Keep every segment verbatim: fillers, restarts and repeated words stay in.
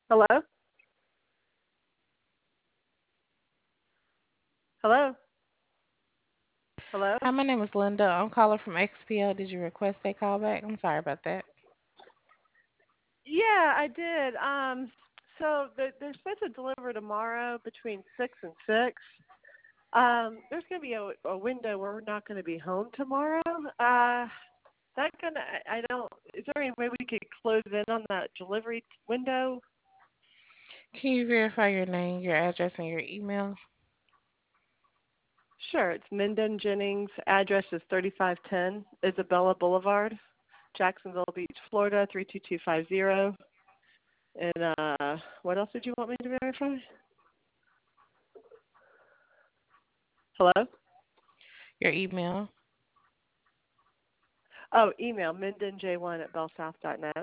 Hello? Hello? Hello? Hi, my name is Linda. I'm calling from X P L. Did you request a call back? I'm sorry about that. Yeah, I did. Um, so they're, they're supposed to deliver tomorrow between six and six. Um, there's going to be a, a window where we're not going to be home tomorrow. Uh, that gonna, I, I don't. Is there any way we could close in on that delivery window? Can you verify your name, your address, and your email? Sure. It's Minden Jennings. Address is thirty-five ten Isabella Boulevard, Jacksonville Beach, Florida three two two five zero. And uh, what else did you want me to verify? Hello? Your email. Oh, email mindenj one at bellsouth dot net.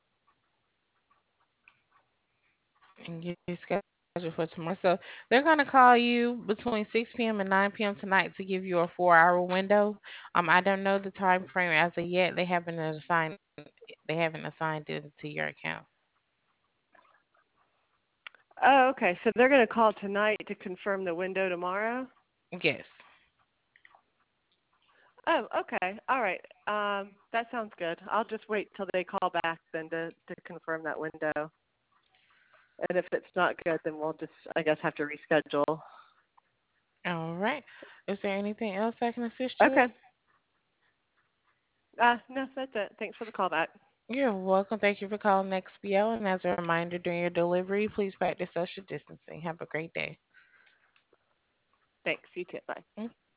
And your schedule for tomorrow. So they're gonna call you between six p m and nine p m tonight to give you a four-hour window. Um, I don't know the time frame as of yet. They haven't assigned. They haven't assigned it to your account. Oh, okay. So they're going to call tonight to confirm the window tomorrow? Yes. Oh, okay. All right. Um, that sounds good. I'll just wait till they call back then to, to confirm that window. And if it's not good, then we'll just, I guess, have to reschedule. All right. Is there anything else I can assist you with? Okay. Uh, no, that's it. Thanks for the call back. You're welcome. Thank you for calling X B L. And as a reminder, during your delivery, please practice social distancing. Have a great day. Thanks. You too. Bye. Mm.